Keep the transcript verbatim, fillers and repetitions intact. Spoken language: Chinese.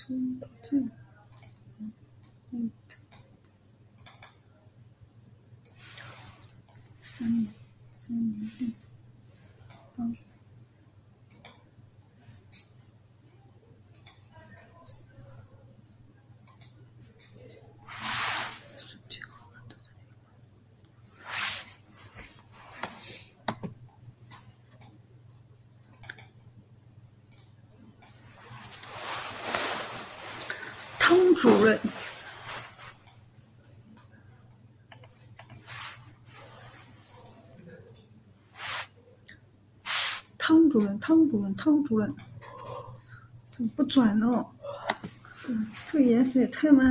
嗯嗯嗯，三年三年嗯嗯。汤主任，汤主任，汤主任，汤主任，怎么不转呢？这这个颜色也太慢了。